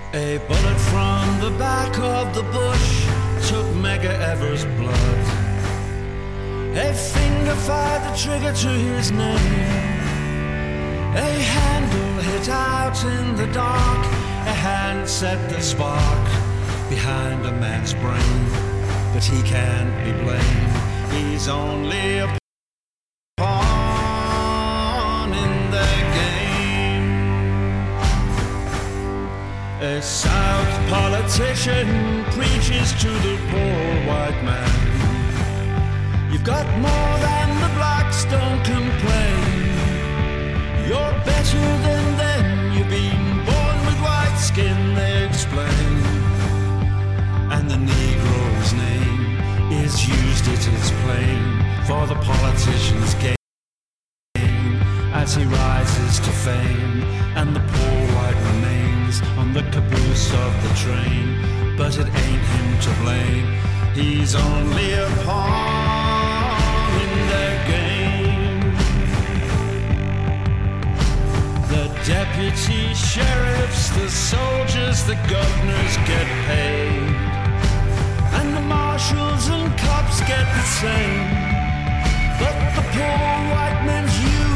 A bullet from the back of the bush took Mega Ever's blood. A finger fired the trigger to his name. A handle hit out in the dark. A hand set the spark behind a man's brain. But he can't be blamed. He's only a pawn in the game. A South politician preaches to the poor white man. You've got more than the blacks, don't complain. You're better than them, you've been born with white skin, they explain. And the Negro's name is used, it is plain, for the politician's gain. As he rises to fame, and the poor white remains on the caboose of the train. But it ain't him to blame, he's only a pawn in their game. The deputy sheriffs, the soldiers, the governors get